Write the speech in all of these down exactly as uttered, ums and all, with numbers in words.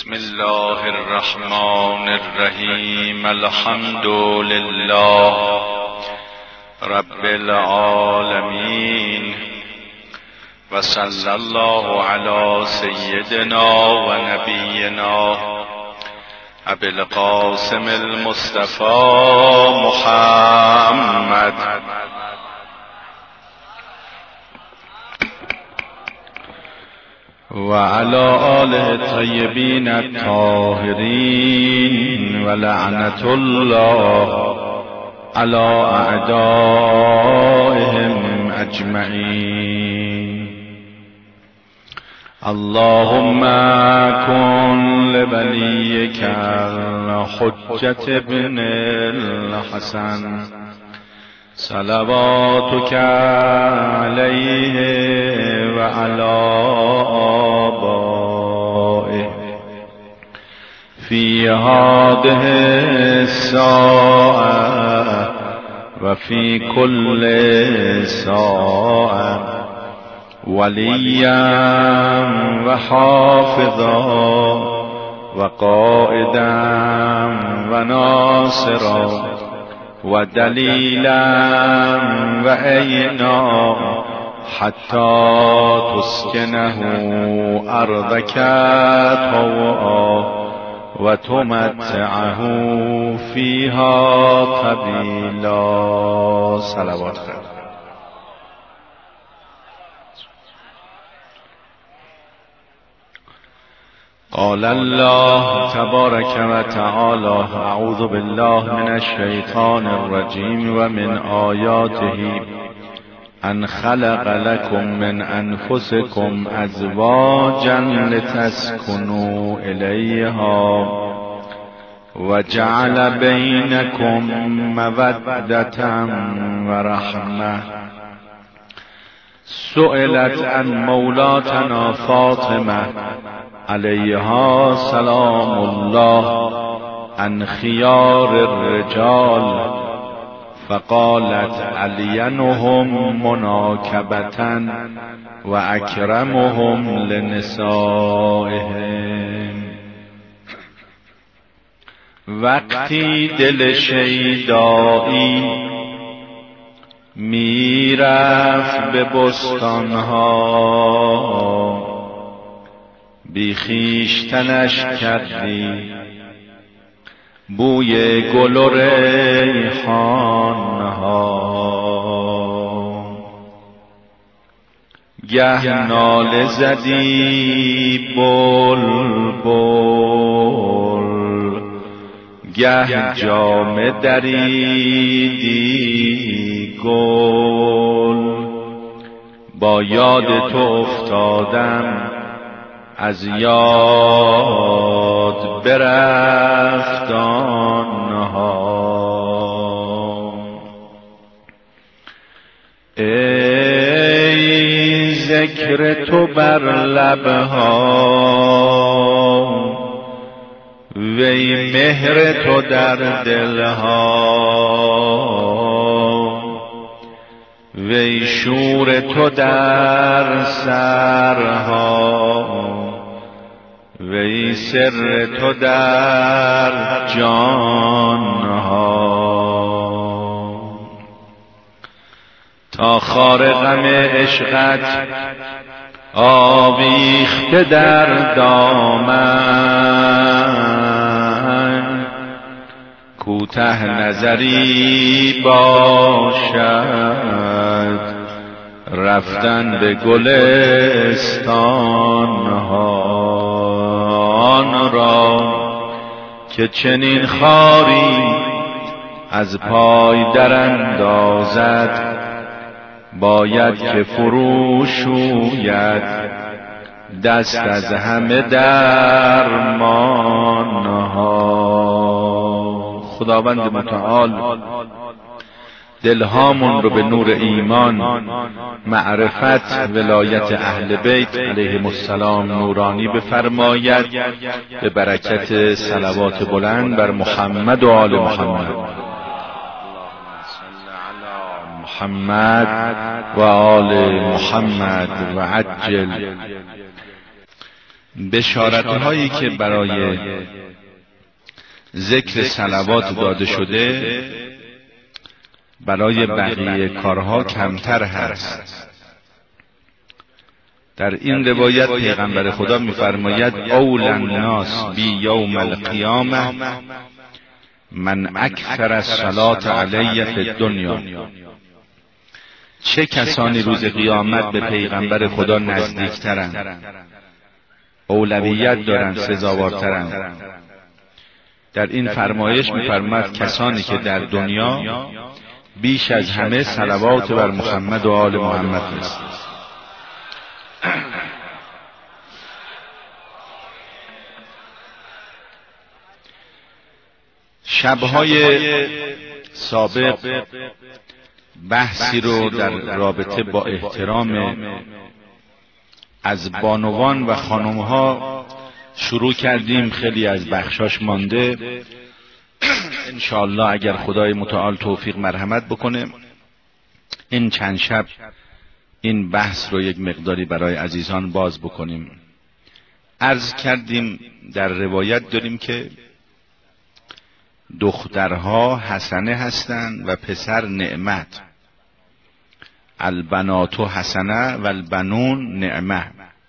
بسم الله الرحمن الرحیم. الحمد لله رب العالمین و صلی الله علی سیدنا و نبینا ابی القاسم المصطفى محمد و علی آله الطیبین الطاهرین و لعنت الله علی اعدائهم اجمعین. اللهم کن لولیک الحجة ابن الحسن صلواتک علیه و علی آبائه فی هذه الساعة و فی کل ساعة ولیا و حافظا و قائدا و ناصرا و دلیلا و عینا حتی تسکنه ارضک طوعا و تمتعه فیها طویلا. صلوات خیر. قال الله تبارك وتعالى اعوذ بالله من الشيطان الرجيم ومن آياته ان خلق لكم من انفسكم ازواجا لتسكنوا اليها وجعل بينكم مودة ورحمة. سئلت عن مولاتنا فاطمة علیها سلام الله عن خیار الرجال فقالت علینهم مناکبة و اکرمهم لنسائهم. وقتی دل شیدایی میرفت به بستانها بی خویشتنش کردی بوی گل و ریحانها. گه ناله زدی بلبل گه جامه دریدی گل. با یاد تو افتادم از یاد برفت آنها. ای ذکر تو بر لبها وی مهر تو در دلها وی شور تو در سرها وی سر تو در جانها. تا خار غم عشقت آویخته در دامن کوته نظری باشد رفتن به گلستانها. آن را که چنین خاری از پای در اندازد باید که فروشوید دست از همه درمانها. خداوند متعال دلهامون رو به نور ایمان، معرفت، ولایت اهل بیت علیهم السلام نورانی بفرماید به برکت صلوات بلند بر محمد و آل محمد. محمد و آل محمد و عجل بشارت هایی که برای ذکر صلوات داده شده برای بقیه کارها کمتر هست. در این روایت پیغمبر خدا می‌فرماید اول الناس بی یوم القیامه من اکثر الصلاة علی فی الدنیا. چه کسانی روز قیامت به پیغمبر خدا نزدیکترند، اولویت دارند، سزاوارترند؟ در این فرمایش می‌فرماید کسانی که در دنیا بیش از همه صلوات بر محمد و آل محمد فرستند. شبهای سابق بحثی رو در رابطه با احترام از بانوان و خانمها شروع کردیم. خیلی از بخشاش مانده. انشاءالله اگر خدای متعال توفیق مرحمت بکنه این چند شب این بحث رو یک مقداری برای عزیزان باز بکنیم. عرض کردیم در روایت داریم که دخترها حسنه هستند و پسر نعمت. البنات حسنه و البنون نعمه.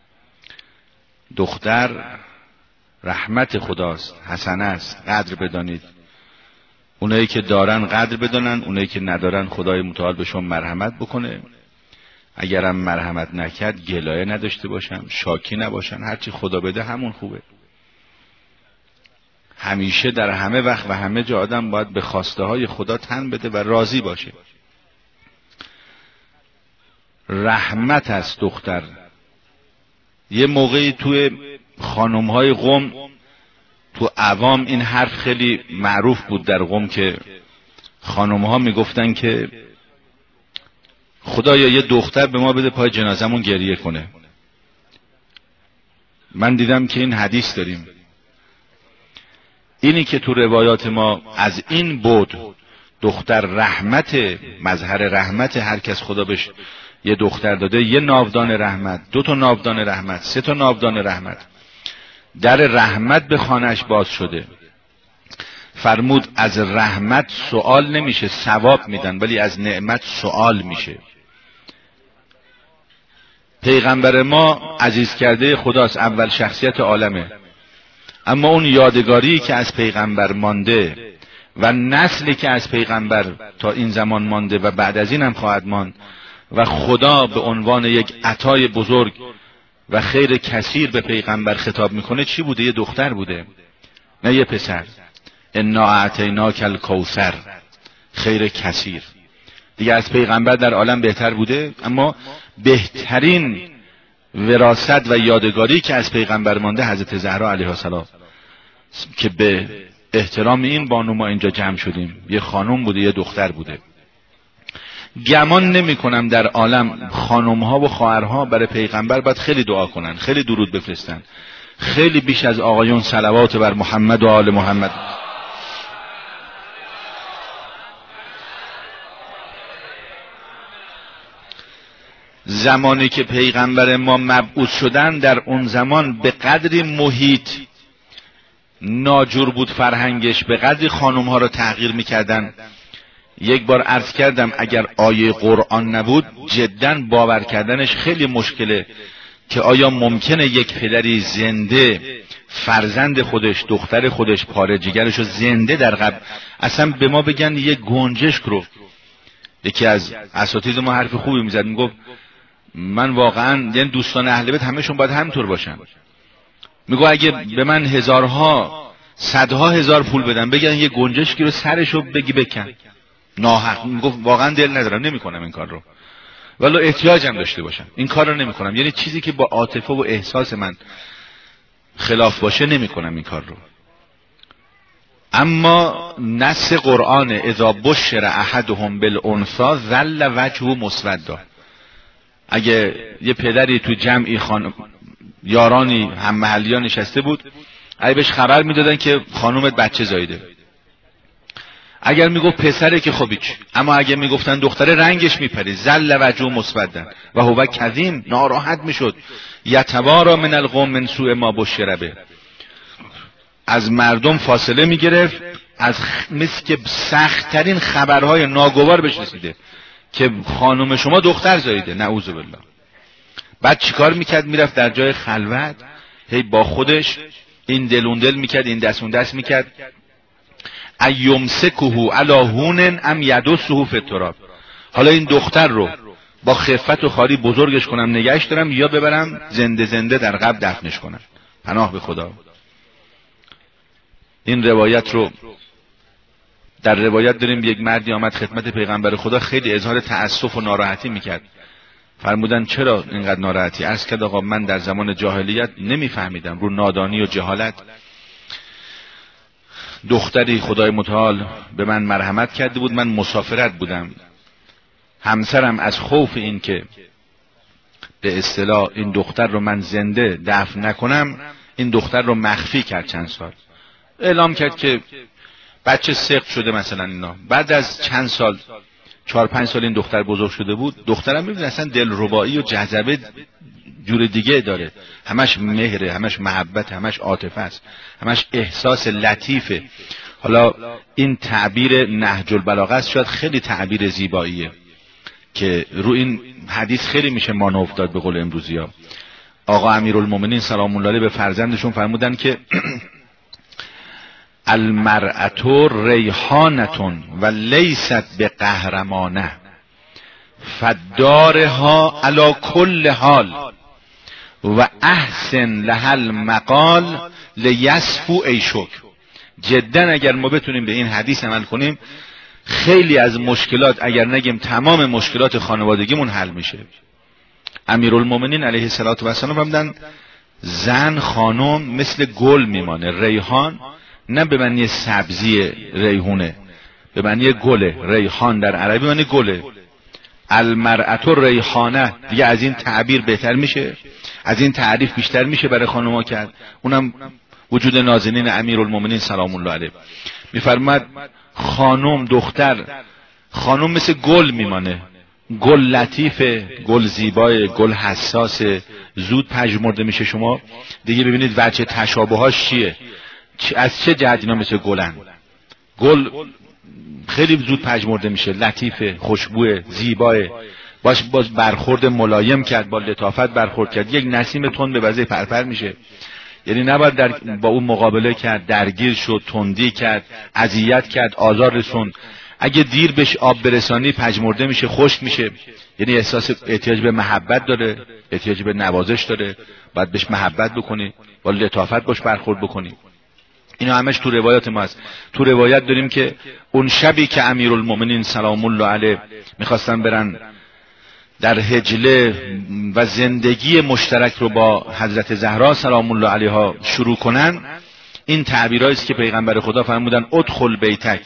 دختر رحمت خداست، حسنه است، قدر بدانید. اونایی که دارن قدر بدانن، اونایی که ندارن خدای متعال بهشون مرحمت بکنه. اگرم مرحمت نکرد گلایه نداشته باشن، شاکی نباشن، هرچی خدا بده همون خوبه. همیشه در همه وقت و همه جا آدم باید به خواسته های خدا تن بده و راضی باشه. رحمت است دختر. یه موقعی توی خانم های قم، تو عوام این حرف خیلی معروف بود در قم که خانم ها میگفتن که خدایا یه دختر به ما بده پای جنازمون گریه کنه. من دیدم که این حدیث داریم. اینی که تو روایات ما از این بود دختر رحمت، مظهر رحمت، هر کس خدا بهش یه دختر داده، یه ناودان رحمت، دو تا ناودان رحمت، سه تا ناودان رحمت، در رحمت به خانهش باز شده. فرمود از رحمت سوال نمیشه، ثواب میدن، ولی از نعمت سوال میشه. پیغمبر ما عزیز کرده خداست، اول شخصیت عالمه، اما اون یادگاری که از پیغمبر مانده و نسلی که از پیغمبر تا این زمان مانده و بعد از این هم خواهد ماند و خدا به عنوان یک عطای بزرگ و خیر کثیر به پیغمبر خطاب میکنه چی بوده؟ یه دختر بوده، نه یه پسر. انا اعطیناک الکوثر، خیر کثیر. دیگه از پیغمبر در عالم بهتر بوده. اما بهترین وراثت و یادگاری که از پیغمبر مانده حضرت زهرا علیها السلام، که به احترام این بانو ما اینجا جمع شدیم. یه خانم بوده، یه دختر بوده. گمان نمی کنم در عالم خانمها و خواهرها برای پیغمبر باید خیلی دعا کنن، خیلی درود بفرستن، خیلی بیش از آقایون صلوات بر محمد و آل محمد. زمانی که پیغمبر ما مبعوث شدن، در اون زمان به قدری محیط ناجور بود فرهنگش، به قدری خانم ها رو تغییر میکردن. یک بار عرض کردم اگر آیه قرآن نبود جدا باور کردنش خیلی مشکله که آیا ممکنه یک پدری زنده فرزند خودش، دختر خودش، پاره جگرش رو زنده در قبر، اصلا به ما بگن یک گنجشک رو. یکی از اساتید ما حرف خوبی میزد، میگفت من واقعا یعنی دوستان اهل بیت همه‌شون باید همینطور باشن. میگو اگه به من هزارها صدها هزار پول بدن بگن یه گنجشکی رو سرشو بگی بکن، ناحق. میگفت واقعا دل ندارم، نمیکنم این کار رو، ولی احتیاجم داشته باشم این کار رو نمیکنم. یعنی چیزی که با عاطفه و احساس من خلاف باشه نمیکنم این کار رو. اما نص قرآن اذا بشر احدهم بالانثى ظل وجهه مسودا. اگه یه پدری تو جمعی خانم یارانی هم محلیان نشسته بود، اگه بهش خبر میدادن که خانومت بچه زایده، اگر میگفت پسره که خب هیچ، اما اگر میگفتن دختره رنگش میپرید، زل وجهه مسودن و هو کظیم، ناراحت میشد. یتوارا من القوم من سوء ما بشر به، از مردم فاصله میگرفت، از مثل که سخت ترین خبرهای ناگوار بهش رسیده که خانم شما دختر زاییده، نعوذ بالله. بعد چیکار میکرد؟ میرفت در جای خلوت، هی با خودش این دلون دل میکرد، این دستون دست میکرد، ایمسکه علی هون ام یدسه فی التراب، حالا این دختر رو با خفت و خاری بزرگش کنم نگهش دارم یا ببرم زنده زنده در قبر دفنش کنم. پناه به خدا. این روایت رو در روایت داریم یک مردی آمد خدمت پیغمبر خدا، خیلی اظهار تأسف و ناراحتی میکرد. فرمودن چرا اینقدر ناراحتی؟ عرض کرد آقا من در زمان جاهلیت نمیفهمیدم، رو نادانی و جهالت دختری خدای متعال به من مرحمت کرده بود، من مسافرت بودم، همسرم از خوف این که به اصطلاح این دختر رو من زنده دفن نکنم، این دختر رو مخفی کرد. چند سال اعلام کرد که بچه سقط شده مثلا اینا. بعد از چند سال، چهار پنج سال این دختر بزرگ شده بود. دخترم میبینه اصلا دلربایی و جذبه جور دیگه داره، همش مهره، همش محبت، همش عاطفه است، همش احساس لطیفه. حالا این تعبیر نهج البلاغه است، شاید خیلی تعبیر زیباییه که رو این حدیث خیلی میشه مانو افتاد. به قول امروزی ها آقا امیرالمومنین سلام الله علیه به فرزندشون فرمودن که المرأة ریحانة و لیست به قهرمانه فدارها علی کل حال و احسن لها المقال لیصفو عیشک. جدا اگر ما بتونیم به این حدیث عمل کنیم، خیلی از مشکلات، اگر نگیم تمام مشکلات خانوادگیمون حل میشه. امیرالمومنین علیه الصلاة و السلام فرمودن زن خانم مثل گل میمانه. ریحان نه به معنی سبزی ریحونه، به معنی گله. ریحان در عربی معنی گله. المرأة ریحانه، دیگه از این تعبیر بهتر میشه، از این تعریف بیشتر میشه برای خانوما کرد. اونم وجود نازنین امیرالمومنین سلام الله علیه. میفرماد خانم، دختر خانم مثل گل میمانه، گل لطیفه، گل زیبای، گل حساسه، زود پژمرده میشه. شما دیگه ببینید وجه تشابهاش چیه، از چه جهت اینا مثل گلن. گل خیلی زود پژمرده میشه، لطیفه، خوشبوه، زیباه. باش باز برخورد ملایم کرد، با لطافت برخورد کرد، یک نسیم تند به وضع پرپر میشه. یعنی نباید در با اون مقابله کرد، درگیر شد، تندی کرد، اذیت کرد، آزار رسوند. اگه دیر بهش آب برسانی پژمرده میشه، خشک میشه. یعنی احساس احتیاج به محبت داره، احتیاج به نوازش داره، باید بهش محبت بکنی، با لطافت باش برخورد بکنی. اینا همش تو روایات ما هست. تو روایت داریم که اون شبی که امیرالمومنین سلام الله علیه میخواستن برن در حجله و زندگی مشترک رو با حضرت زهرا سلام الله علیها شروع کنن، این تعبیرایی است که پیغمبر خدا فرمودن ادخل بیتک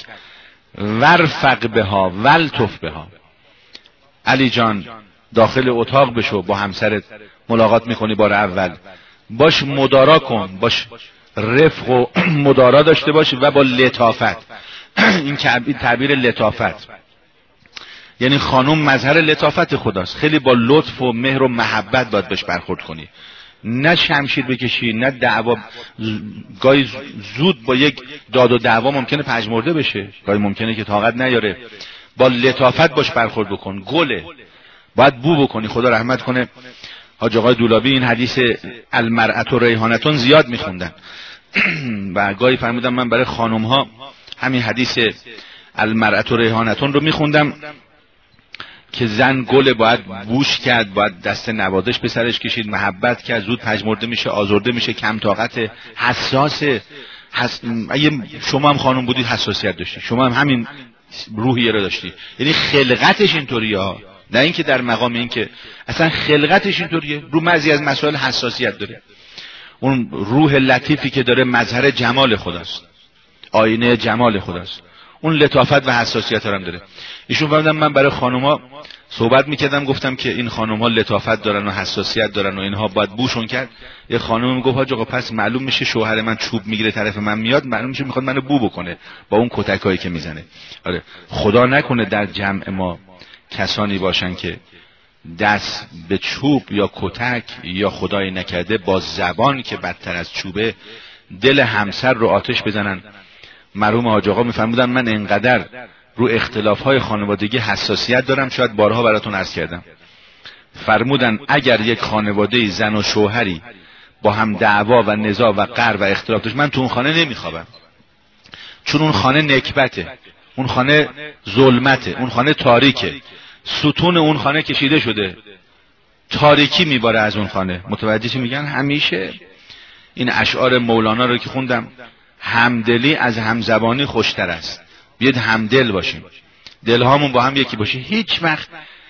ورفق بها ولطف بها. علی جان داخل اتاق بشو، با همسرت ملاقات میکنی بار اول، باش مدارا کن، باش رفق و مدارا داشته باش و با لطافت. این تعبیر لطافت یعنی خانم مظهر لطافت خداست، خیلی با لطف و مهر و محبت باید بهش برخورد کنی، نه شمشیر بکشی، نه دعوا. گاهی زود با یک داد و دعوا ممکنه پژمرده بشه، گاهی ممکنه که طاقت نیاره. با لطافت باش برخورد بکن. گله باید بو بکنی. خدا رحمت کنه حاج آقای دولابی این حدیث المرأة ریحانة زیاد میخوندن و گاهی فرمودم من برای خانم ها همین حدیث المرأة ریحانة رو میخوندم که زن گل باید بوش کرد، باید دست نوازش به سرش کشید، محبت کرد، زود پژمرده میشه، آزرده میشه، کم طاقت، حساسه. حس... اگه شما هم خانم بودید حساسیت داشتی، شما هم همین روحیه رو داشتی. یعنی خلقتش اینطوریه ها، نه اینکه در مقام اینکه اصلا خلقتش اینطوریه، رو بعضی از مسائل حساسیت داره. اون روح لطیفی که داره مظهر جمال خداست، آینه جمال خداست. اون لطافت و حساسیت هم داره. ایشون فرمودن من برای خانوما صحبت میکردم، گفتم که این خانوما لطافت دارن و حساسیت دارن و اینها باید بوشون کرد. یه خانم میگفت حاج آقا پس معلوم میشه شوهر من چوب میگیره طرف من میاد، معلوم میشه میخواد منو بو بکنه با اون کتکایی که میزنه. آره خدا نکنه در جمع ما کسانی باشن که دست به چوب یا کتک یا خدای نکرده با زبان که بدتر از چوبه دل همسر رو آتش بزنن. مرحوم حاج آقا میفرمودن من انقدر رو اختلاف‌های خانوادگی حساسیت دارم، شاید بارها براتون عرض کردم، فرمودن اگر یک خانواده زن و شوهری با هم دعوا و نزاع و قهر و اختلاف داشت، من تو اون خانه نمیخوابم، چون اون خانه نکبته، اون خانه ظلمته، اون خانه تاریکه، ستون اون خانه کشیده شده، تاریکی میباره از اون خانه. متوجه چی میگن؟ همیشه این اشعار مولانا رو که خوندم، همدلی از همزبانی خوشتر است. بیاید همدل باشیم، دلهامون با هم یکی باشه، هیچ وقت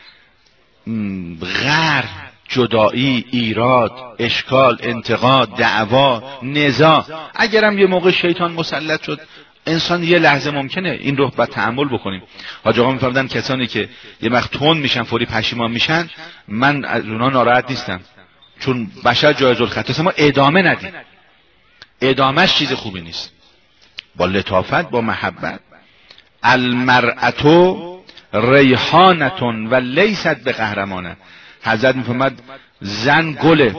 غر، جدایی، ایراد، اشکال، انتقاد، دعوا، نزاع، اگرم یه موقع شیطان مسلط شد، انسان یه لحظه ممکنه این رو باید تأمل بکنیم. حاج آقا میفرمودن کسانی که یه وقت تند میشن فوری پشیمان میشن، من از اونها ناراحت نیستم، چون بشر جایز الخطا، ما ادامه ندیم، ادامهش چیز خوبی نیست. با لطافت، با محبت. المرأة ریحانتون و لیست به قهرمانه. حضرت میفرماد زن گله،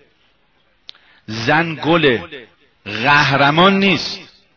زن گله، قهرمان نیست.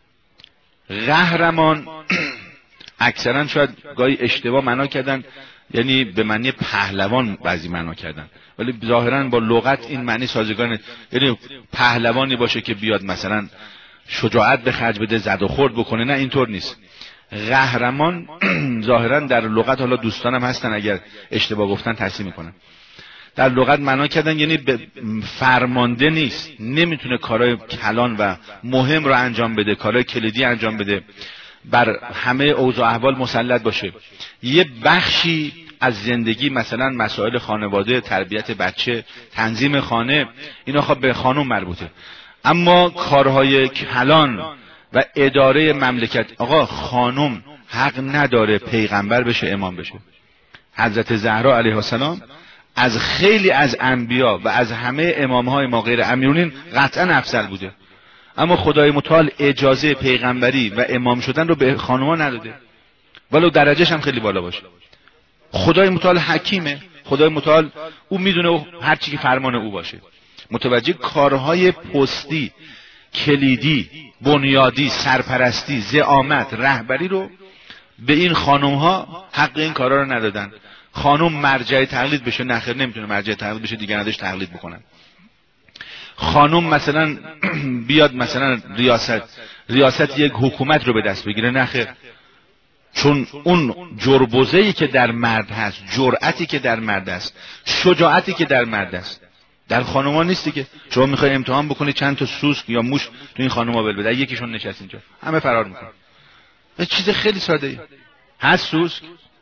قهرمان اکثرا شاید گاهی اشتباه معنا کردن، یعنی به معنی پهلوان بعضی معنا کردن، ولی ظاهرا با لغت این معنی سازگار نیست. یعنی پهلوانی باشه که بیاد مثلا شجاعت به خرج بده، زد و خورد بکنه، نه اینطور نیست. قهرمان ظاهرا در لغت، حالا دوستانم هستن اگر اشتباه گفتن تصحیح میکنن، در لغت معنا کردن یعنی فرمانده نیست، نمیتونه کارهای کلان و مهم رو انجام بده، کارهای کلیدی انجام بده، بر همه اوضاع احوال مسلط باشه. یه بخشی از زندگی مثلا مسائل خانواده، تربیت بچه، تنظیم خانه، اینا خب به خانم مربوطه، اما کارهای کلان و اداره مملکت، آقا خانم حق نداره پیغمبر بشه، امام بشه. حضرت زهرا علیه السلام از خیلی از انبیا و از همه امامهای ما غیر امیرونین قطعا افضل بوده، اما خدای متعال اجازه پیغمبری و امام شدن رو به خانوما نداده، ولو درجهش هم خیلی بالا باشه. خدای متعال حکیمه، خدای متعال او میدونه هر چی که فرمان او باشه. متوجه کارهای پستی، کلیدی، بنیادی، سرپرستی، زعامت، رهبری رو به این خانم‌ها حق این کارا رو ندادن. خانم مرجع تقلید بشه، نخیر نمیتونه مرجع تقلید بشه، دیگه نداش تقلید بکنن. خانم مثلا بیاد مثلا ریاست ریاست یک حکومت رو به دست بگیره، نخیر، چون اون جربوزه‌ای که در مرد هست، جرأتی که در مرد است، شجاعتی که در مرد است، در خانوما نیستی که شما میخوای امتحان بکنی چند تا سوسک یا موش تو این خانوما بل بده، یکیشون نشست اینجا همه فرار میکنن. چیز خیلی ساده ای هست. سوسک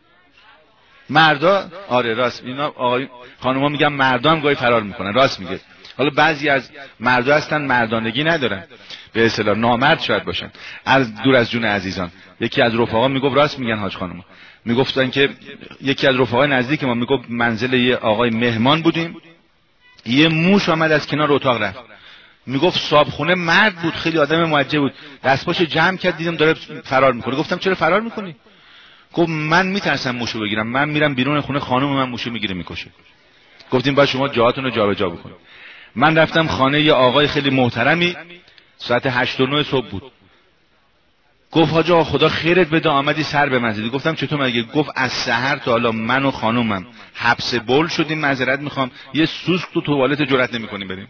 مردا، آره راست، اینا آقای خانوما میگن مردا هم گاهی فرار میکنن، راست میگه. حالا بعضی از مردا هستن مردانگی ندارن، به اصطلاح نامرد شاید باشن. از دور از جون عزیزان، یکی از رفقا میگفت، راست میگن حاج خانم، میگفتن که یکی از رفقای نزدیک ما میگفت منزل یه آقای مهمان بودیم، یه موش آمد از کنار اتاق رفت، میگفت صابخونه مرد بود، خیلی آدم موجه بود، دستپاش جمع کرد، دیدم داره فرار میکنه. گفتم چرا فرار میکنی؟ گفت من میترسم موشو بگیرم، من میرم بیرون خونه، خانم من موشو میگیره میکشه. گفتیم باید شما جاهاتون رو جابجا بکنید. من رفتم خانه یه آقای خیلی محترمی، ساعت هشت و نه صبح بود. گفت حاج آقا خدا خیرت بده آمدی سر به من زدی. گفتم چطور مگه؟ گفت از سحر تا حالا من و خانومم حبس بول شدیم، معذرت میخوام، یه سوسک تو توالت جرئت نمیکنیم بریم.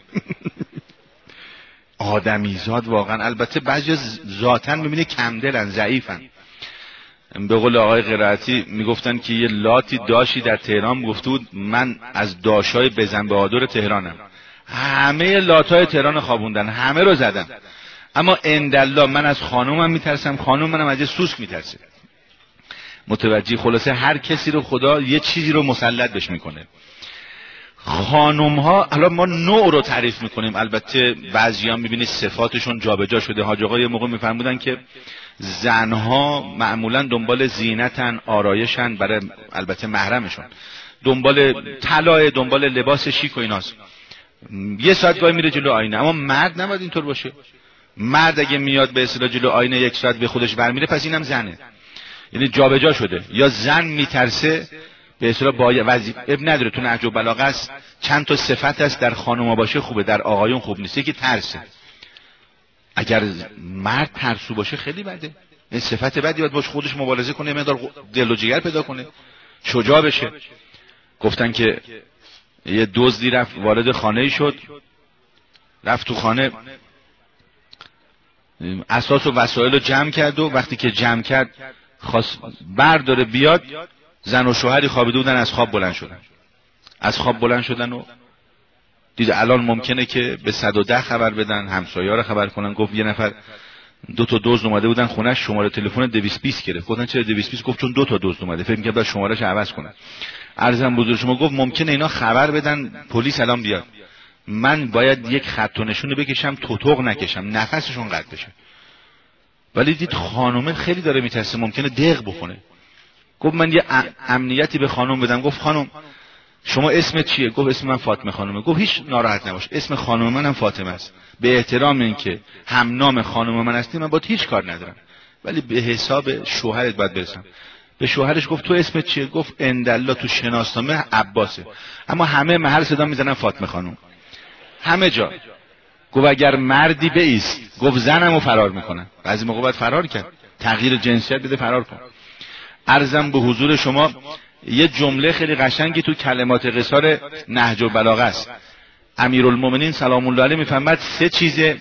آدمیزاد واقعا. البته بعضی ذاتاً میبینی کم دلن، ضعیفن. به قول آقای قرائتی میگفتن که یه لاتی داشی در تهران گفته بود من از داشای بزن بهادر تهرانم، همه لاتای تهران خوابوندن، همه رو زدن، اما اندالله من از خانومم میترسم، خانوم منم از یه سوسک میترسه. متوجه؟ خلاصه هر کسی رو خدا یه چیزی رو مسلط بهش میکنه. خانم ها، حالا ما نوع رو تعریف میکنیم، البته بعضی هم میبینید صفاتشون جابجا شده. حاج آقا یه موقع میفرمودن که زنها معمولا دنبال زینتن، آرایشن، برای البته محرمشون، دنبال طلای، دنبال لباس شیک و ایناست. یه ساعت گاهی میره جلو آینه. اما مرد نباید اینطور باشه. مرد اگه میاد به اصطلاح جلو آینه یک ساعت به خودش برمیره، پس اینم زنه. یعنی جابجا شده. یا زن میترسه به اصطلاح با وظیفه، اب نداره، تو نهج البلاغه است چند تا صفت است، در خانوما باشه خوبه، در آقایون خوب نیست. یکی ترسه. اگر مرد ترسو باشه خیلی بده. این صفت بدی باید باشه، خودش مبارزه کنه، مقدار دل و جگر پیدا کنه، شجاع بشه. گفتن که یه دزدی رفت وارد خانه‌ای شد، رفت تو خانه اساس و وسایل رو جمع کرد و وقتی که جمع کرد خواست برداره بیاد، زن و شوهری خوابیده بودن، از خواب بلند شدن. از خواب بلند شدن و دید الان ممکنه که به صد و ده خبر بدن، همسایه‌ها رو خبر کنن. گفت یه نفر دو تا دزد اومده بودن خونه، شماره تلفن دویست و بیست گرفت. گفتن چرا دویست و بیست؟ گفت چون دو تا دزد اومده، فکر می‌کرد بعد شماره‌اش عوض کنن. عرضم بزرگ شما، گفت ممکنه اینا خبر بدن پلیس الان بیاد، من باید یک خط و نشون بکشم، توتق نکشم، نفسشون قطع بشه. ولی دید خانومه خیلی داره میترسه، ممکنه دق بکنه. گفت من یه امنیتی به خانم بدم. گفت خانم شما اسمت چیه؟ گفت اسم من فاطمه خانومه. گفت هیچ ناراحت نباش، اسم خانم منم فاطمه است، به احترام اینکه هم نام خانم من هستی من با هیچ کار ندارم، ولی به حساب شوهرت باید برسم. به شوهرش گفت تو اسمت چیه؟ گفت اندالله تو شناسنامه عباسه، اما همه محل صدا میزنن فاطمه خانم، همه جا. گفت اگر مردی بایست. گفت زنمو فرار میکنن. بعضی موقع باید فرار کرد، تغییر جنسیت بده، فرار کن. عرضم به حضور شما یه جمله خیلی قشنگی تو کلمات قصار نهج البلاغه است. امیرالمومنین سلام الله علیه میفرماد سه چیزه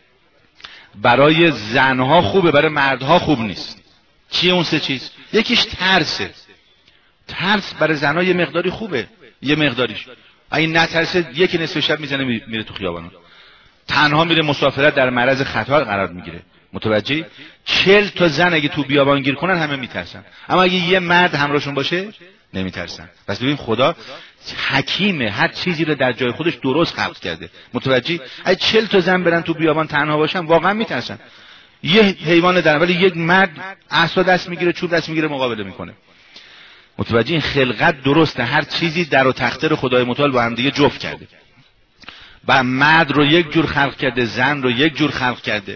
برای زنها خوبه، برای مردها خوب نیست. چیه اون سه چیز؟ یکیش ترسه. ترس برای زنها یه مقداری خوبه، یه مقداریش. اگه نترسه یکی نصف شب میزنه میره تو خیابان، تنها میره مسافرت، در معرض خطر قرار میگیره. متوجهی؟ چل تا زن اگه تو بیابان گیر کنن همه میترسن، اما اگه یه مرد همراهشون باشه نمیترسن. پس ببین خدا حکیمه، هر چیزی رو در جای خودش درست خلق کرده. متوجهی؟ اگه چل تا زن برن تو بیابان تنها باشن واقعا میترسن. یه حیوان در، ولی یک مرد عصا دست میگیره، چوب دست میگیره، مقابله میکنه. متوجه؟ این خلقت درسته، هر چیزی در و تخته رو خدای متعال با هم دیگه جفت کرده. و مرد رو یک جور خلق کرده، زن رو یک جور خلق کرده.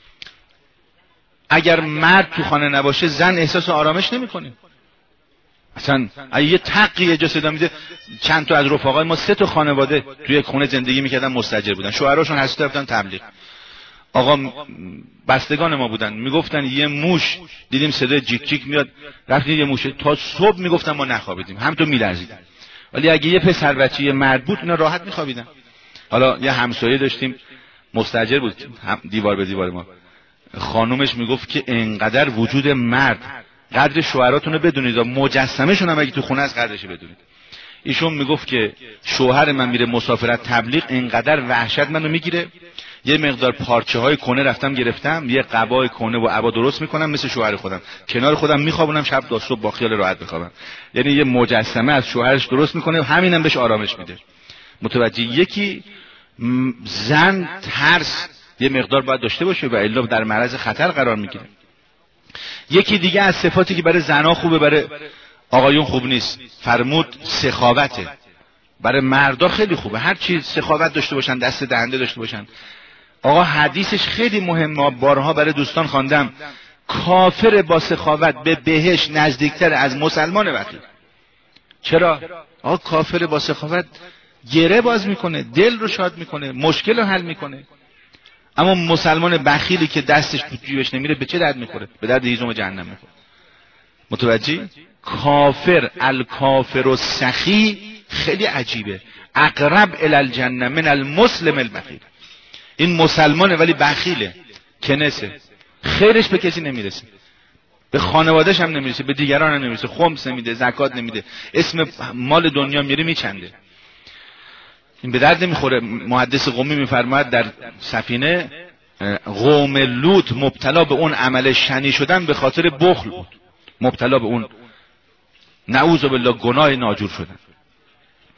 اگر مرد تو خانه نباشه زن احساس آرامش نمیکنه. اصلا اگه یه تقی یه جا صدا میده، چند تا از رفقای ما سه تا خانواده توی یک خونه زندگی میکردن، مستاجر بودن، شوهراشون هسته رفتن تبلیغ. آقا بستگان ما بودن، میگفتن یه موش دیدیم صدای جیک جیک میاد، رفتیم یه موش، تا صبح میگفتن ما نخوابیدیم، هم تو میلرزیدن. ولی اگه یه پسر بچه یه مرد بود اینا راحت میخوابیدن. حالا یه همسایه داشتیم مستاجر بود، دیوار به دیوار ما، خانومش میگفت که انقدر وجود مرد، قدر شوهراتون رو بدونید، مجسمه شون هم اگه تو خونه از قدرش بدونید. ایشون میگفت که شوهر من میره مسافرت تبلیغ، انقدر وحشت منو میگیره، یه مقدار پارچه های کنه رفتم گرفتم، یه قبای کنه و عبا درست میکنم مثل شوهر خودم، کنار خودم میخوابونم، شب تا صبح با خیال راحت بخوابم. یعنی یه مجسمه از شوهرش درست میکنه و همینم بهش آرامش میده. متوجه؟ یکی زن ترس یه مقدار باید داشته باشه و الا در معرض خطر قرار میگیره. یکی دیگه از صفاتی که برای زنها خوبه برای آقایون خوب نیست، فرمود سخاوته. برای مردا خیلی خوبه، هر چی سخاوت داشته باشن، دست دهنده داشته باشن. آقا حدیثش خیلی مهمه، بارها برای دوستان خواندم، کافر با سخاوت به بهشت نزدیکتر از مسلمان بخیل. چرا؟ آقا کافر با سخاوت گره باز میکنه، دل رو شاد میکنه، مشکل رو حل میکنه. اما مسلمان بخیلی که دستش تو جیبش نمیره به چه درد میخوره؟ به درد هیزم جهنم میخوره. متوجهی؟ کافر، الکافر و سخی خیلی عجیبه، اقرب الی الجنه من المسلم البخیل. این مسلمانه ولی بخیله، کنسه، خیرش به کسی نمیرسه، به خانوادهش هم نمیرسه، به دیگران هم نمیرسه، خمس نمیده، زکات نمیده، اسم مال دنیا میره میچنده، این به درد نمیخوره. محدث قمی میفرماید در سفینه قوم لوط مبتلا به اون عمل شنی شدن به خاطر بخل بود، مبتلا به اون نعوذ بالله گناه ناجور شدن.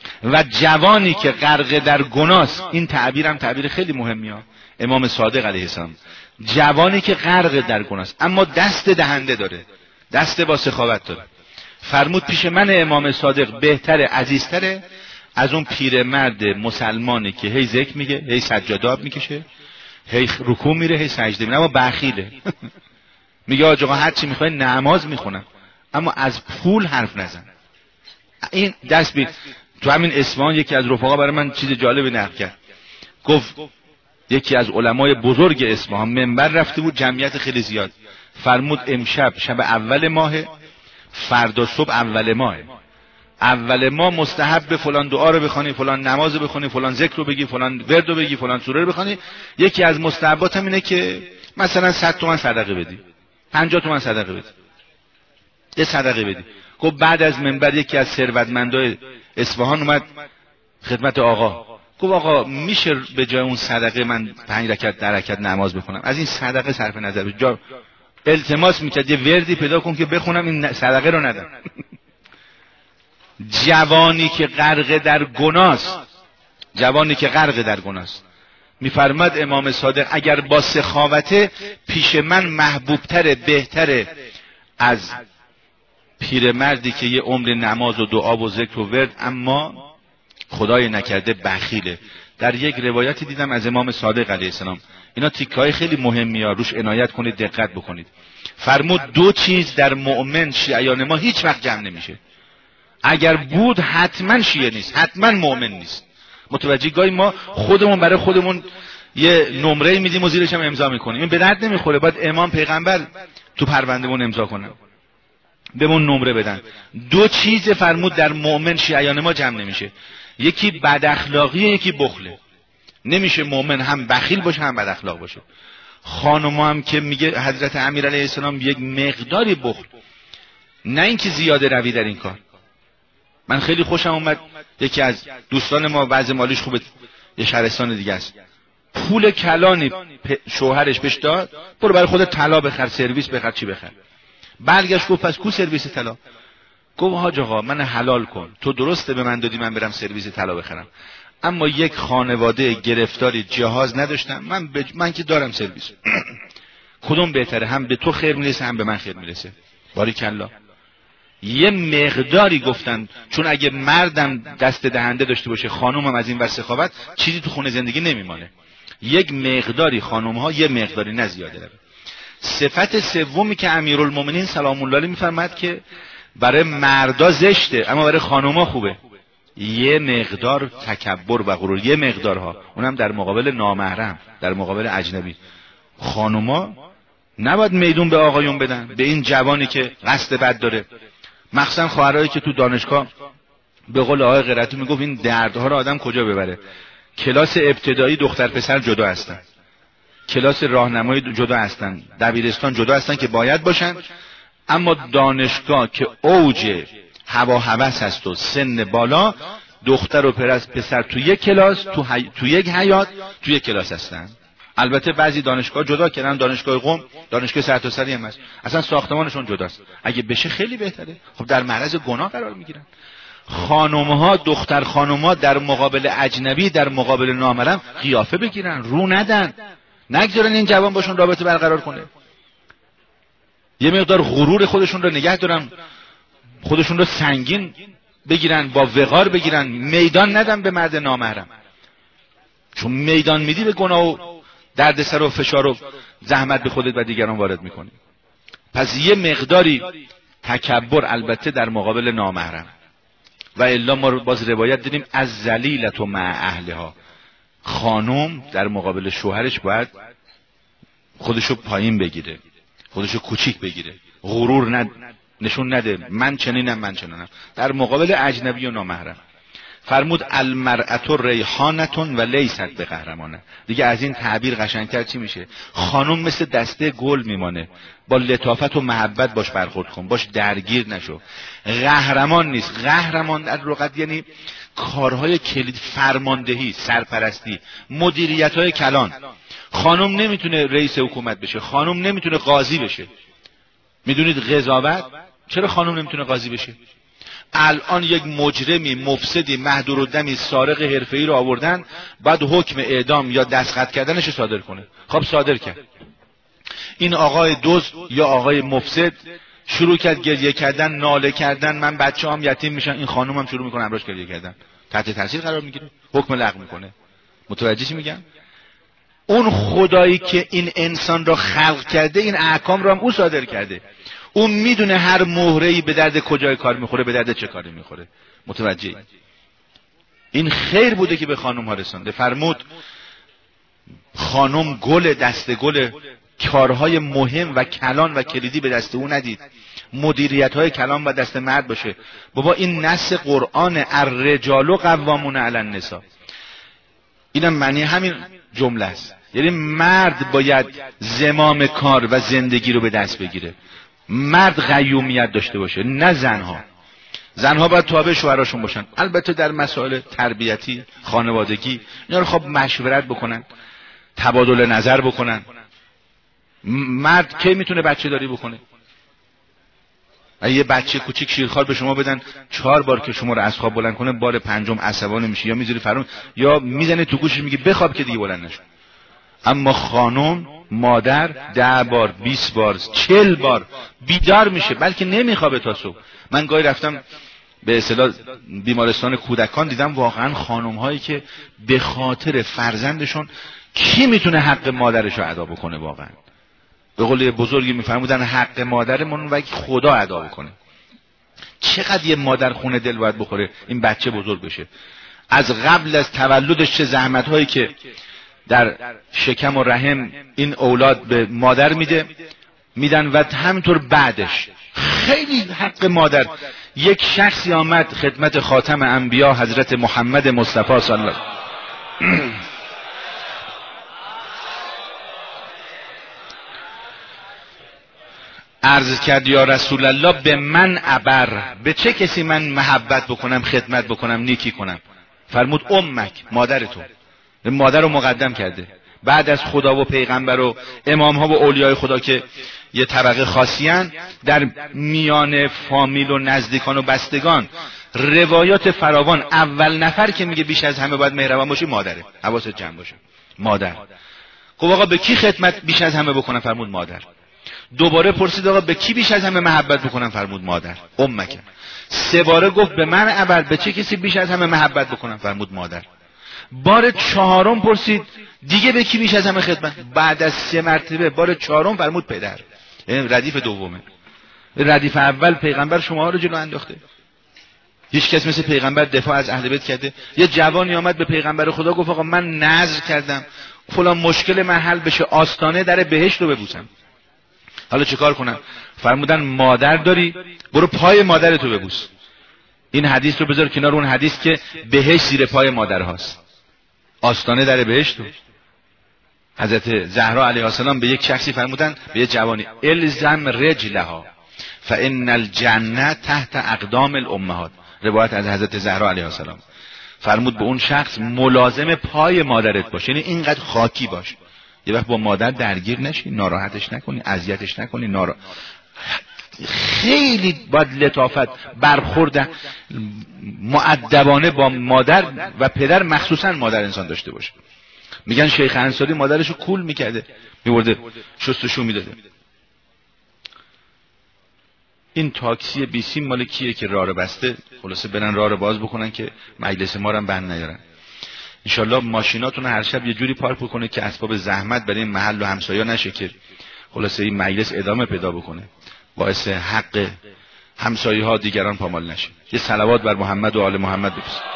و جوانی که غرق در گناست، این تعبیرم تعبیر خیلی مهمیه، امام صادق علیه السلام، جوانی که غرق در گناست اما دست دهنده داره، دست با سخاوت داره. فرمود پیش من امام صادق بهتره، عزیزتره از اون پیرمرد مسلمانی که هی ذکر میگه، هی سجاده آب میکشه، هی رکوع میره، هی سجده میره، اما بخیله. میگه آقا هر چی میخوای نماز میخونم اما از پول حرف نزن. این دست بید. تو همین اصفهان یکی از رفقا برای من چیز جالبی نقل کرد. گفت یکی از علمای بزرگ اصفهان منبر رفته بود، جمعیت خیلی زیاد. فرمود امشب شب اول ماه، فردا صبح اول ماه، اول ماه مستحب فلان دعا رو بخونی، فلان نماز رو بخونی، فلان ذکر رو بگی، فلان ورد رو بگی، فلان سوره رو بخونی. یکی از مستحبات هم اینه که مثلا صد تومن صدقه بدی، پنجاه تومن صدقه بدی، یه صدقه بدی. گفت بعد از منبر یکی از ثروتمندای اصفهان اومد خدمت آقا، گفت آقا میشه به جای اون صدقه من پنج رکعت در رکعت نماز بخونم؟ از این صدقه صرف نظر بشه، جا التماس میکرد یه وردی پیدا کن که بخونم این صدقه رو ندم. جوانی که غرق در گناست، جوانی که غرق در گناست، میفرماد امام صادق اگر با سخاوت پیش من محبوبتره، بهتره از پیرمردی که یه عمر نماز و دعا و ذکر و ورد اما خدای نکرده بخیله. در یک روایتی دیدم از امام صادق علیه السلام، اینا تیکه‌های خیلی مهمی ها، روش عنایت کنید، دقت بکنید. فرمود دو چیز در مؤمن شیعیان ما هیچ وقت جمع نمیشه، اگر بود حتما شیعه نیست، حتما مؤمن نیست. متوجه؟ گاهی ما خودمون برای خودمون یه نمره میدیم و زیرش هم امضا میکنیم، این به درد نمیخوره. باید امام پیغمبر تو پروندهمون امضا کنن، بهمون نمره بدن. دو چیز فرمود در مؤمن شیعیان ما جمع نمیشه، یکی بد اخلاقیه، یکی بخله. نمیشه مؤمن هم بخیل باشه هم بد اخلاق باشه. خانوما هم که میگه حضرت امیر علیه السلام یک مقداری بخل، نه اینکه زیاده روی در این کار. من خیلی خوشم اومد یکی از دوستان ما وضع مالیش خوبه، یه شهرستان دیگه است، پول کلانی شوهرش بهش داد برو برای خودت طلا بخر، سرویس بخر، چی بخر. برگشت گفت پس کو سرویس طلا؟ گفت حاج آقا من حلال کن، تو درسته به من دادی من برم سرویس طلا بخرم، اما یک خانواده گرفتاری جهاز نداشتم، من بج... من که دارم سرویس. کدوم بهتره؟ هم به تو خیر میرسه هم به من خیر میرسه. باریکلا. یه مقداری گفتن چون اگه مردم دست دهنده داشته باشه، خانومم از این ور سخاوت، چیزی تو خونه زندگی نمیمانه. یک مقداری خانوم ها، یه مقداری، نه زیاده. صفت سومی که امیرالمومنین سلام الله علیه میفرماد که برای مردا زشته اما برای خانوما خوبه، یه مقدار تکبر و غرور، یه مقدارها، اونم در مقابل نامحرم، در مقابل اجنبی. خانوما نباید میدون به آقایون بدن، به این جوانی که قصد بد داره. مخصوصا خواهرایی که تو دانشگاه به قول آقای غیرتی میگفت این دردها رو آدم کجا ببره. کلاس ابتدایی دختر پسر جدا هستن، کلاس راهنمایی جدا هستن، دبیرستان جدا هستن که باید باشن، اما دانشگاه که اوج هوا هوس هست و سن بالا، دختر و پسر تو یک کلاس، تو, حی... تو یک حیات، تو یک کلاس هستن. البته بعضی دانشگاه جدا کردن، دانشگاه قم دانشگاه سرتاسری هم هست، اصلا ساختمانشون جداست. اگه بشه خیلی بهتره. خب در معرض گناه قرار میگیرن. خانم‌ها، دختر خانم‌ها در مقابل اجنبی، در مقابل نامحرم قیافه بگیرن، رو ندن، نگذارن این جوان باشون رابطه برقرار کنه. یه مقدار غرور خودشون رو نگه دارن، خودشون رو سنگین بگیرن، با وقار بگیرن، میدان ندن به مرد نامحرم. چون میدان میدی به گناه و دردسر و فشار و زحمت به خودت و دیگران وارد میکنی. پس یه مقداری تکبر البته در مقابل نامحرم. و الا ما باز روایت دیدیم از ذلیلت و مع اهلها، خانم در مقابل شوهرش باید خودشو پایین بگیره، خودشو کوچیک بگیره، غرور ند... نشون نده من چنینم من چنینم در مقابل اجنبی و نامحرم. فرمود المرأة ریحانتون و لیست به قهرمانه. دیگه از این تعبیر قشنگتر چی میشه؟ خانم مثل دسته گل میمانه، با لطافت و محبت باش برخورد کن، باش درگیر نشو. قهرمان نیست. قهرمان در لغت یعنی کارهای کلید، فرماندهی، سرپرستی، مدیریت‌های کلان. خانم نمیتونه رئیس حکومت بشه، خانم نمیتونه قاضی بشه. میدونید قضاوت چرا خانم نمیتونه قاضی بشه؟ الان یک مجرمی مفسدی مهدورالدمی سارق حرفه‌ای رو آوردن، بعد حکم اعدام یا دستخط کردنش صادر کنه. خب صادر کرد. این آقای دزد یا آقای مفسد شروع کرد گریه کردن، ناله کردن، من بچه‌هام یتیم میشن. این خانم هم شروع میکنه امراش گریه کردن، تحت تاثیر قرار میگیره، حکم لغو میکنه. متوجه چی میگم؟ اون خدایی که این انسان را خلق کرده این احکام را هم او صادر کرده. اون میدونه هر مهره‌ای به درد کجای کار میخوره، به درد چه کاری میخوره. متوجه؟ این خیر بوده که به خانم ها رسانده. فرمود خانم گل، دست گل، کارهای مهم و کلان و کلیدی به دست او ندید. مدیریت های کلان و دست مرد باشه. بابا این نص قرآن الرجال قوامون علی النساء. اینم معنی همین جمله است. یعنی مرد باید زمام کار و زندگی رو به دست بگیره. مرد قیومیت داشته باشه، نه زنها. زنها باید تابع شوهراشون باشن، البته در مسائل تربیتی، خانوادگی اینا رو خب مشورت بکنن، تبادل نظر بکنن. مرد کی میتونه بچه داری بکنه؟ یه بچه کوچیک شیرخوار به شما بدن، چهار بار که شما رو از خواب بلند کنه، بار پنجم عصبانی میشه، یا میذاری فرون یا میزنه تو گوشش میگه بخواب که دیگه بلند نشو. اما خانم، مادر ده بار، بیست بار، چل بار بیدار میشه، بلکه نمیخوابه تا صبح. من گاهی رفتم به اصطلاح بیمارستان کودکان، دیدم واقعا خانم هایی که به خاطر فرزندشون، کی میتونه حق مادرش رو ادا بکنه؟ واقعا به قول بزرگی میفرمودن حق مادرمون و خدا ادا بکنه. چقدر یه مادر خونه دل باید بخوره این بچه بزرگ بشه. از قبل از تولدش چه زحمت هایی که در شکم و رحم این اولاد به مادر میده میدن و همینطور بعدش خیلی حق مادر. یک شخصی آمد خدمت خاتم انبیا حضرت محمد مصطفی صلی الله عرض کرد یا رسول الله به من ابر، به چه کسی من محبت بکنم، خدمت بکنم، نیکی کنم؟ فرمود امک، مادر تو. مادر رو مقدم کرده. بعد از خدا و پیغمبر و امام ها و اولیای خدا که یه طبقه خاصیان، در میان فامیل و نزدیکان و بستگان روایات فراوان، اول نفر که میگه بیش از همه باید مهربان باشی مادره. حواست جمع باشه، مادر. خب آقا به کی خدمت بیش از همه بکنم؟ فرمود مادر. دوباره پرسید آقا به کی بیش از همه محبت بکنم؟ فرمود مادر. امک. سه باره گفت به من ابر، به چه کسی بیش از همه محبت بکنم؟ فرمود مادر. بار چهارم پرسید دیگه به کی بیش از همه خدمت؟ بعد از سه مرتبه بار چهارم فرمود پدر. یعنی ردیف دومه. ردیف اول پیغمبر شما رو جلو انداخته، هیچ کس مثل پیغمبر دفاع از اهل بیت کرده. یه جوانی آمد به پیغمبر خدا گفت آقا من نذر کردم فلان مشکل من حل بشه، آستانه در بهشت رو ببوسم، حالا چه کار کنم؟ فرمودن مادر داری، برو پای مادرتو ببوس. این حدیث رو بذار کنار اون حدیث که بهشت زیر پای مادر هاست، آستانه در بهشت. حضرت زهرا علیها السلام به یک شخصی فرمودن، به یک جوانی، الزم رجلها فان الجنه تحت اقدام الامهات. روایت از حضرت زهرا علیها السلام. فرمود به اون شخص ملازم پای مادرت باش، یعنی اینقدر خاکی باش، یه وقت با مادر درگیر نشی، ناراحتش نکنی، اذیتش نکنی، نارا... خیلی باید لطافت، برخورد مؤدبانه با مادر و پدر، مخصوصا مادر انسان داشته باشه. میگن شیخ انصاری مادرشو کول میکرده، میورده شستشو میداده. این تاکسی بیسیم مال کیه که راه رو بسته؟ خلاصه برن راه رو باز بکنن که مجلس ما رو هم بند نیارن. انشالله ماشیناتون هر شب یه جوری پارک بکنه که اسباب زحمت برای این محل و همسایه نشه، که خلاصه این مجلس ادامه پیدا بکنه، باعث حق همسایه ها دیگران پامال نشه. یه صلوات بر محمد و آل محمد بفرستید.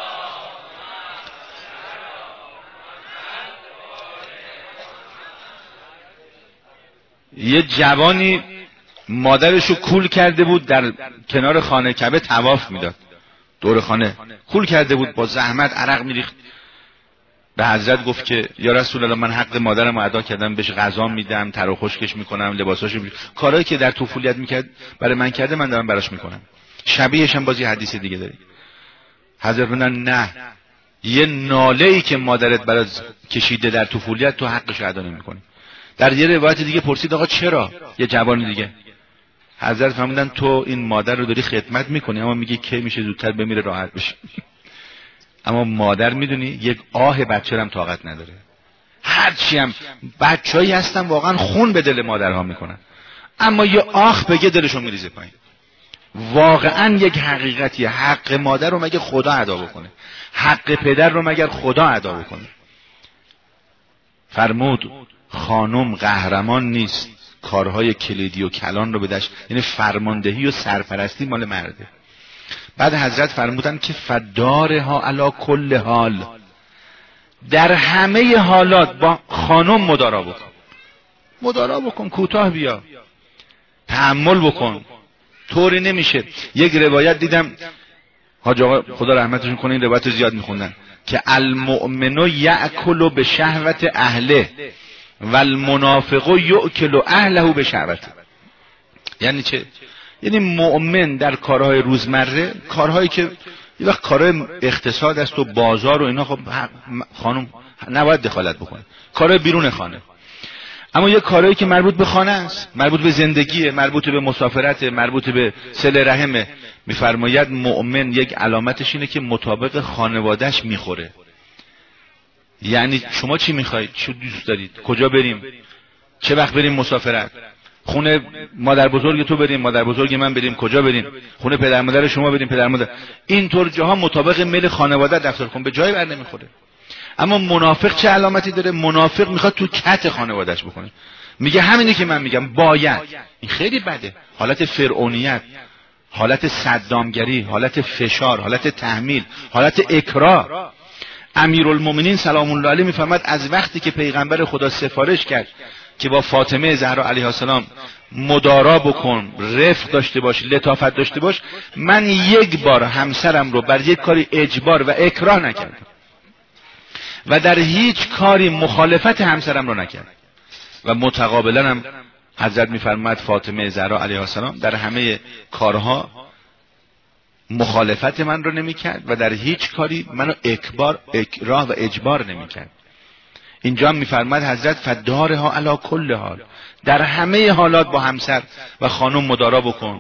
یه جوانی مادرشو کول کرده بود، در کنار خانه کعبه طواف میداد، دور خانه کول کرده بود، با زحمت عرق میریخت. به حضرت گفت که یا رسول الله من حق مادرم رو ادا کردم، بهش غذا میدم، تر و خشکش میکنم، لباساشو می... کارهایی که در طفولیت میکرد برای من کرده، من دارم براش میکنم. شبیهش هم بازی حدیث دیگه داری. حضرت فرمودن نه، یه ناله‌ای که مادرت برات کشیده در طفولیت تو حقش ادا نمیکنی. در یه روایت دیگه پرسید آقا چرا؟ یه جوان دیگه حضرت فرمودن تو این مادر رو داری خدمت میکنی اما میگی کی میشه زودتر بمیره راحت بشه. اما مادر میدونی یک آه بچه هم طاقت نداره. هرچی هم بچه‌ای هستن واقعا خون به دل مادرها میکنن، اما یه آخ بگه دلشون میریزه پایین. واقعا یک حقیقتی، حق مادر رو مگه خدا ادا بکنه؟ حق پدر رو مگر خدا ادا بکنه؟ فرمود خانم قهرمان نیست، کارهای کلیدی و کلان رو بدش، یعنی فرماندهی و سرپرستی مال مرده. بعد حضرت فرمودن که فدارها علی کل حال، در همه حالات با خانم مدارا بکن. مدارا بکن، کوتاه بیا، تحمل بکن. طوری نمیشه. یک روایت دیدم حاج آقا خدا رحمتشون کنه این روایت زیاد میخوندن که المؤمن یأکل به شهوت اهله و المنافق یأکل اهله به شهوته. یعنی چه؟ یعنی مؤمن در کارهای روزمره، کارهایی که یه وقت کارهای اقتصاد است و بازار و اینا، خب خانم نباید دخالت بکنه، کارهای بیرون خانه. اما یه کارهایی که مربوط به خانه است، مربوط به زندگیه، مربوط به مسافرت، مربوط به صله رحمه، میفرماید مؤمن یک علامتش اینه که مطابق خانوادهش میخوره. یعنی شما چی میخواید؟ چی دوست دارید؟ کجا بریم؟ چه وقت بریم مسافرت؟ خونه مادر بزرگ تو بریم، مادر بزرگ من بریم، کجا بریم؟ خونه پدر مادر شما بریم، پدر مادر. اینطور جاها مطابق میل خانواده رفتار کن، به جای بر نمیخوره. اما منافق چه علامتی داره؟ منافق میخواد تو کت خانوادهش بکنه، میگه همینی که من میگم باید. این خیلی بده. حالت فرعونیت، حالت صدامگری، حالت فشار، حالت تحمیل، حالت اکراه. امیرالمومنین سلام الله علیه میفهمد از وقتی که پیغمبر خدا سفارش کرد که با فاطمه زهرا علیها السلام مدارا بکن، رفق داشته باش، لطافت داشته باش، من یک بار همسرم رو بر یک کاری اجبار و اکراه نکردم و در هیچ کاری مخالفت همسرم رو نکردم. و متقابلا هم حضرت میفرماید فاطمه زهرا علیها السلام در همه کارها مخالفت من رو نمیکرد و در هیچ کاری منو اکبار اکراه و اجبار نمیکرد. اینجا هم میفرماید حضرت فدارها علی کل حال، در همه حالات با همسر و خانم مدارا بکن.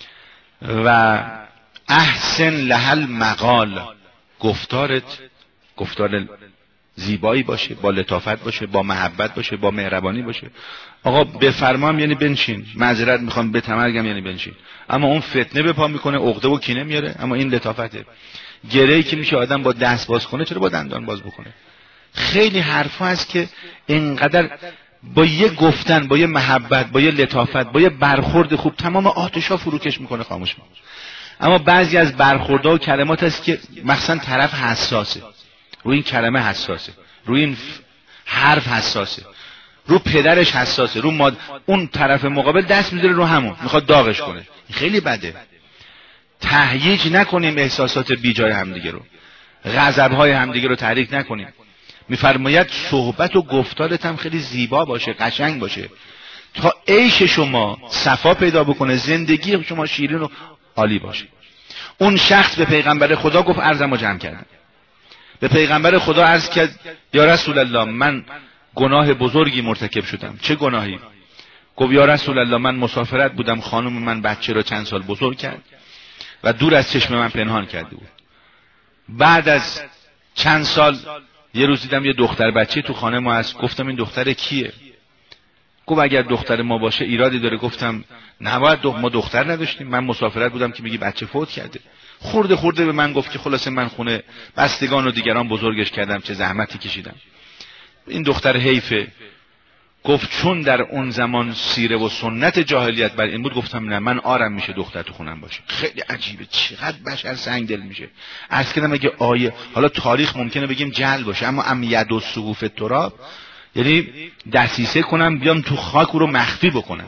و احسن لهل مقال، گفتارت گفتار زیبایی باشه، با لطافت باشه، با محبت باشه، با مهربانی باشه. آقا بفرمام یعنی بنشین، معذرت میخوام بتمرگم یعنی بنشین. اما اون فتنه به پا میکنه، عقده و کینه میاره. اما این لطافته. گره‌ای که میشه آدم با دست باز کنه، چرا با دندان باز بکنه؟ خیلی حرفا هست که اینقدر با یه گفتن، با یه محبت، با یه لطافت، با یه برخورد خوب تمام آتشا فروکش میکنه، خاموش میکنه. اما بعضی از برخوردها و کلمات هست که مثلا طرف حساسه، روی این کلمه حساسه، روی این حرف حساسه، رو پدرش حساسه، رو ماد... اون طرف مقابل دست میذاره رو همون، میخواد داغش کنه. خیلی بده. تهییج نکنیم احساسات بی جای همدیگه رو، غضب‌های همدیگه رو تحریک نکنیم. میفرماید صحبت و گفتارت هم خیلی زیبا باشه، قشنگ باشه، تا عیش شما صفا پیدا بکنه، زندگی شما شیرین و عالی باشه. اون شخص به پیغمبر خدا گفت ارزمو جمع کردم. به پیغمبر خدا عرض کرد یا رسول الله من گناه بزرگی مرتکب شدم. چه گناهی؟ گفت یا رسول الله من مسافرت بودم، خانم من بچه رو چند سال بزرگ کرد و دور از چشم من پنهان کرده بود. بعد از چند سال یه روز دیدم یه دختر بچه تو خانه ما هست. گفتم این دختر کیه؟ گفت اگر دختر ما باشه ایرادی داره. گفتم نباید، ما دختر نداشتیم، من مسافرت بودم که میگی بچه فوت کرده. خورده خورده به من گفت که خلاصه من خونه بستگان و دیگران بزرگش کردم، چه زحمتی کشیدم، این دختر حیفه. گفت چون در اون زمان سیره و سنت جاهلیت بر این بود. گفتم نه، من آرم میشه دختر تو خونم باشه. خیلی عجیبه، چقدر بشر سنگ دل میشه. عرض کردم اگه آیه، حالا تاریخ ممکنه بگیم جهل باشه، اما ام ید و صحوف تراب، یعنی دسیسه کنم بیام تو خاک رو مخفی بکنم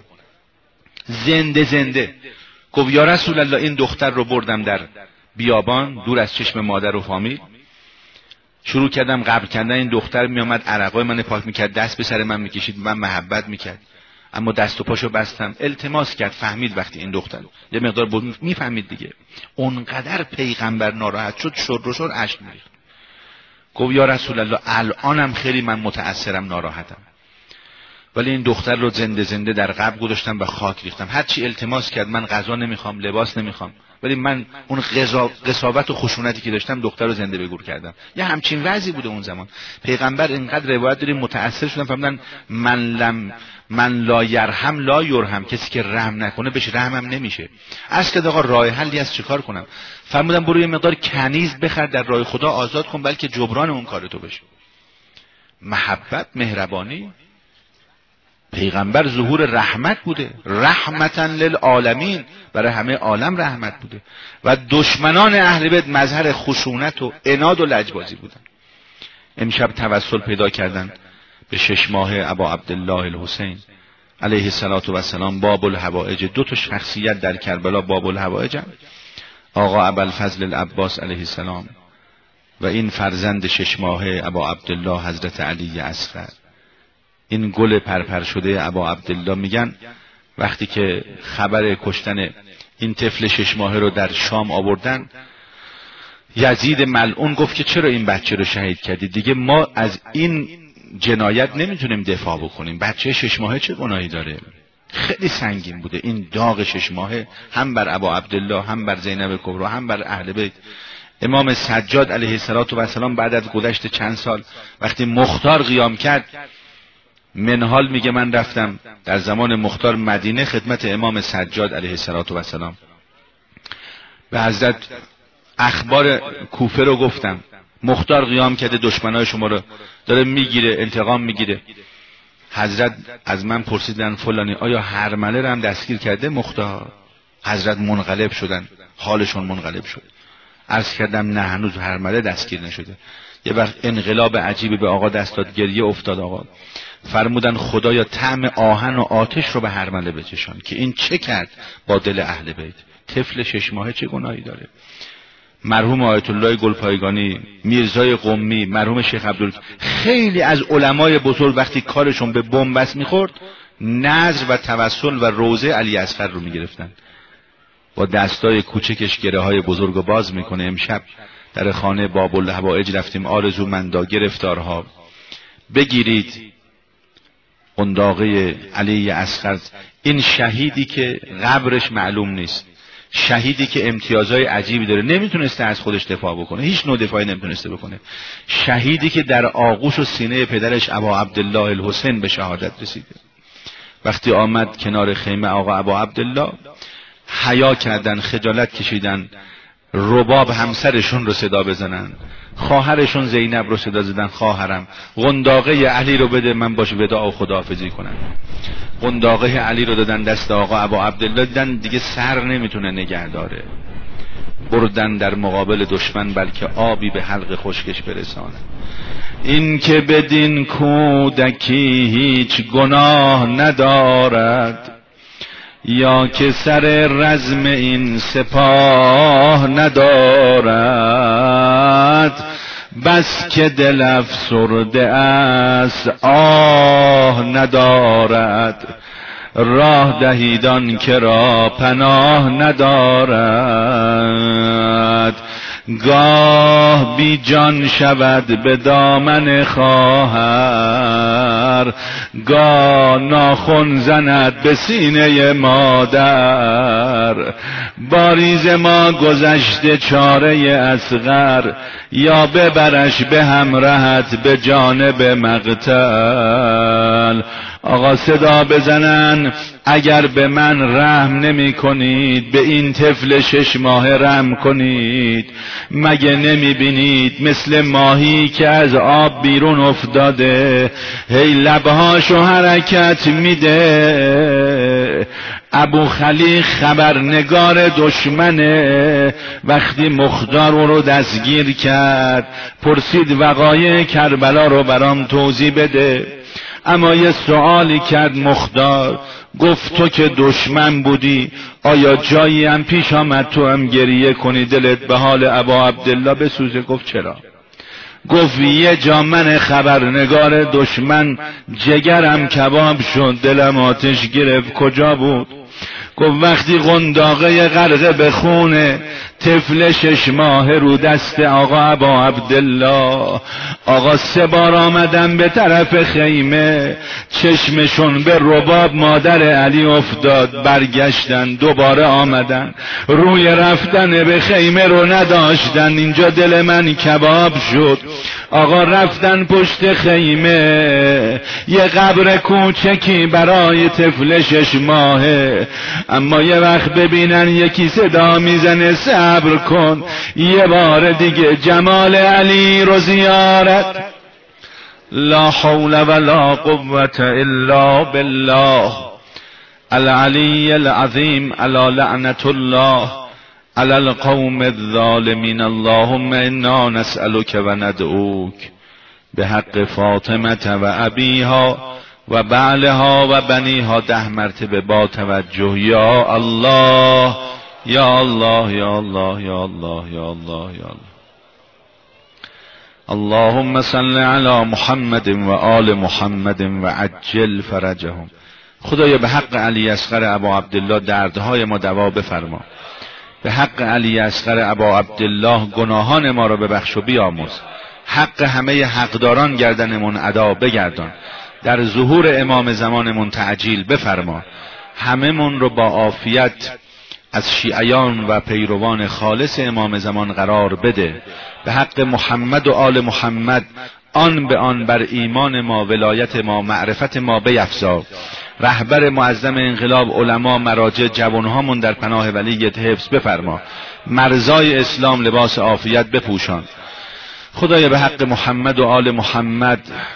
زنده زنده. گفت یا رسول الله این دختر رو بردم در بیابان دور از چشم مادر و فامیل، شروع کردم قبر کردن این دختر. می اومد عرقای من پاک میکرد، دست به سر من میکشید، من محبت میکرد، اما دست و پاشو بستم. التماس کرد، فهمید وقتی این دختر یه مقدار بود میفهمید دیگه. اونقدر پیغمبر ناراحت شد، شر و شر اشک میریخت. گفت یا رسول الله الانم خیلی من متأثرم، ناراحتم. ولی این دختر رو زنده زنده در قبر گذاشتم و خاک ریختم. هر چی التماس کرد من غذا نمیخوام، لباس نمیخوام، ولی من اون قساوت و خشونتی که داشتم دختر رو زنده به گور کردم. یه همچین وضعی بوده اون زمان. پیغمبر اینقدر روایت داریم متأثر شدن فرمودن من لم من لا یرحم لا یرحم، کسی که رحم نکنه بهش رحمم نمیشه. از که آقا راه حلی از چیکار کنم؟ فرمودن برو یه مقدار کنیز بخر در راه خدا آزاد کن بلکه جبران اون کار تو بشه. محبت، مهربانی. پیغمبر ظهور رحمت بوده، رحمتا للعالمین، برای همه عالم رحمت بوده و دشمنان اهل بیت مظهر خشونت و عناد و لجبازی بودن. امشب توسل پیدا کردن به شش ماه ابا عبدالله الحسین علیه الصلاة و السلام، باب الحوائج. دو تا شخصیت در کربلا باب الحوائج هم. آقا ابوالفضل العباس علیه السلام و این فرزند شش ماهه ابا عبدالله حضرت علی اصغر. این گل پرپر شده ابا عبدالله. میگن وقتی که خبر کشتن این طفل شش ماهه رو در شام آوردن، یزید ملعون گفت که چرا این بچه رو شهید کردی؟ دیگه ما از این جنایت نمیتونیم دفاع بکنیم. بچه شش ماهه چه گناهی داره؟ خیلی سنگین بوده این داغ شش ماهه، هم بر ابا عبدالله، هم بر زینب کبرا، هم بر اهل بیت. امام سجاد علیه السلام بعد از گذشت چند سال وقتی مختار قیام کرد، منحال میگه من رفتم در زمان مختار مدینه خدمت امام سجاد علیه السلام، به حضرت اخبار کوفه رو گفتم، مختار قیام کرده دشمنای شما رو داره میگیره، انتقام میگیره. حضرت از من پرسیدن فلانی آیا هرمله رو هم دستگیر کرده مختار؟ حضرت منقلب شدن، حالشون منقلب شد. عرض کردم نه هنوز هرمله دستگیر نشده. یه وقت انقلاب عجیبی به آقا دست داد، گریه افتاد آقا. فرمودن خدایا طعم آهن و آتش رو به هرمله بچشان که این چه کرد با دل اهل بیت. طفل شش ماهه چه گناهی داره؟ مرحوم آیت الله گلپایگانی، میرزای قمی، مرحوم شیخ عبدال، خیلی از علمای بزرگ وقتی کارشون به بنبست میخورد نذر و توسل و روضه علی اصغر رو میگرفتن. با دستای کوچکش گره های بزرگ رو باز میکنه. امشب در خانه باب الحوائج رفتیم، آرزومندا گرفتارها بگیرید قنداقه علی اصغر، این شهیدی که قبرش معلوم نیست، شهیدی که امتیازهای عجیبی داره، نمیتونسته از خودش دفاع بکنه، هیچ نوع دفاعی نمیتونسته بکنه، شهیدی که در آغوش و سینه پدرش ابا عبدالله الحسین به شهادت رسیده. وقتی آمد کنار خیمه آقا ابا عبدالله حیا کردن، خجالت کشیدن، رباب همسرشون رو صدا بزنن، خواهرشون زینب رو صدا زدن، خواهرم قنداقه علی رو بده من باش وداع و خداحافظی کنم. قنداقه علی رو دادن دست آقا ابا عبدالله، دیدن دیگه سر نمیتونه نگه داره، بردن در مقابل دشمن بلکه آبی به حلق خشکش برسانه. این که بدین کودکی هیچ گناه ندارد، یا که سر رزم این سپاه ندارد، بس که دل افسرده است آه ندارد، راه دهیدان که را پناه ندارد. گاه بی جان شود به دامن خواهر، گاه ناخن زند به سینه مادر. باریز ما گذشته چاره اصغر، یا ببرش به همراهت به جانب مقتل. آقا صدا بزنن اگر به من رحم نمی کنید به این طفل شش ماه رحم کنید. مگه نمی بینید مثل ماهی که از آب بیرون افتاده هی لبهاشو حرکت میده. ابو خلیق خبرنگار دشمنه، وقتی مختار رو دستگیر کرد پرسید وقایع کربلا رو برام توضیح بده. اما یه سوالی کرد مختار، گفت تو که دشمن بودی آیا جایی هم پیش آمد تو هم گریه کنی دلت به حال ابا عبدالله بسوزه؟ گفت چرا؟ گفت یه جا من خبرنگار دشمن جگرم کباب شد، دلم آتش گرفت. کجا بود؟ گفت وقتی قنداقه غرقه به خونه طفل شش ماه رو دست آقا ابا عبدالله، آقا سه بار آمدن به طرف خیمه، چشمشون به رباب مادر علی افتاد، برگشتن دوباره آمدن، روی رفتن به خیمه رو نداشتن. اینجا دل من کباب شد. آقا رفتن پشت خیمه، یه قبر کوچکی برای طفل شش ماهه، اما یه وقت ببینن یکی صدا میزنه صبر کن، یه بار دیگه جمال علی رو زیارت. لا حول ولا قوة الا بالله العلی العظیم علی لعنة الله علی القوم الظالمین. اللهم انا نسألك و ندعوک به حق فاطمه و ابیها و بعلها و بنیها. ده مرتبه با توجه. یا الله یا الله یا الله یا الله یا الله یا الله. اللهم صل علی محمد و آل محمد و عجل فرجهم. خدایا به حق علی اصغر ابا عبدالله دردهای ما دوا بفرما. به حق علی اصغر ابا عبدالله گناهان ما را ببخش و بیامرز. حق همه حقداران گردنمون ادا بگردان. در ظهور امام زمانمون تعجیل بفرما. همه من رو با عافیت از شیعیان و پیروان خالص امام زمان قرار بده. به حق محمد و آل محمد آن به آن بر ایمان ما، ولایت ما، معرفت ما بیفزا. رهبر معظم انقلاب، علما، مراجع، جوانهامون در پناه ولیت حفظ بفرما. مرزای اسلام لباس عافیت بپوشان. خدایا به حق محمد و آل محمد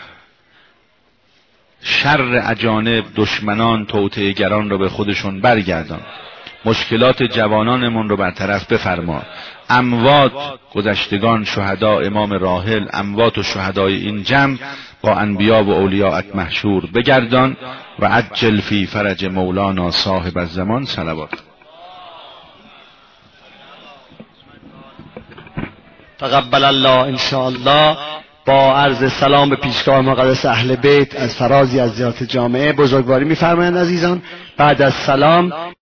شر اجانب، دشمنان، توطئه‌گران رو به خودشون برگردان. مشکلات جوانانمون رو برطرف بفرما. اموات، گذشتگان، شهدا، امام راحل، اموات و شهدای این جمع با انبیا و اولیاءت محشور بگردان و عجل فی فرج مولانا صاحب الزمان. صلوات. تقبل الله ان شاء الله. با عرض سلام به پیشگاه مقدس اهل بیت از فرازی از زیارت جامعه بزرگواری می‌فرمایند عزیزان. بعد از سلام